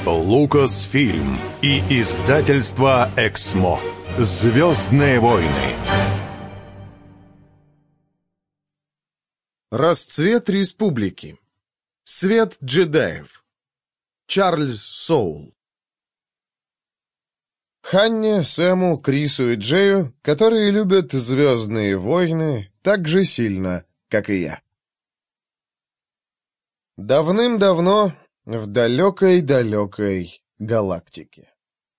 Lucasfilm и издательство «Эксмо». «Звездные войны». Расцвет республики. Свет джедаев. Чарльз Соул. Ханне, Сэму, Крису и Джею, которые любят «Звездные войны» так же сильно, как и я. Давным-давно в далекой-далекой галактике.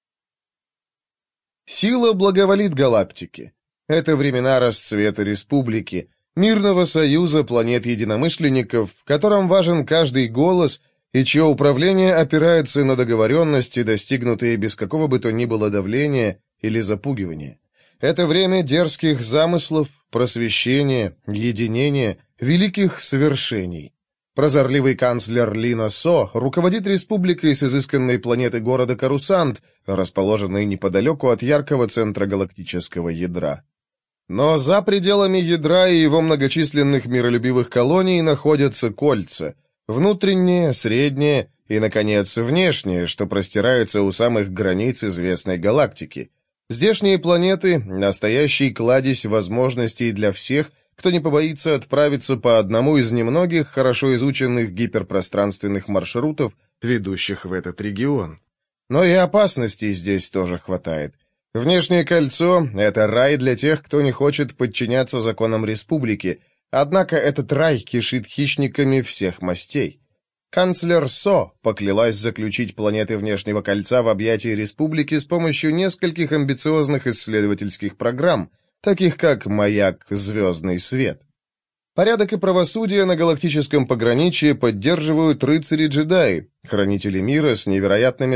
Сила благоволит галактике. Это времена расцвета республики, мирного союза планет-единомышленников, в котором важен каждый голос и чье управление опирается на договоренности, достигнутые без какого бы то ни было давления или запугивания. Это время дерзких замыслов, просвещения, единения, великих свершений. Прозорливый канцлер Лина Со руководит республикой с изысканной планеты города Карусант, расположенной неподалеку от яркого центра галактического ядра. Но за пределами ядра и его многочисленных миролюбивых колоний находятся кольца, внутреннее, среднее и, наконец, внешнее, что простирается у самых границ известной галактики. Здешние планеты — настоящий кладезь возможностей для всех, кто не побоится отправиться по одному из немногих хорошо изученных гиперпространственных маршрутов, ведущих в этот регион. Но и опасностей здесь тоже хватает. Внешнее кольцо — это рай для тех, кто не хочет подчиняться законам республики, однако этот рай кишит хищниками всех мастей. Канцлер Со поклялась заключить планеты внешнего кольца в объятия республики с помощью нескольких амбициозных исследовательских программ, таких как «Маяк. Звездный свет». Порядок и правосудие на галактическом пограничье поддерживают рыцари-джедаи, хранители мира с невероятными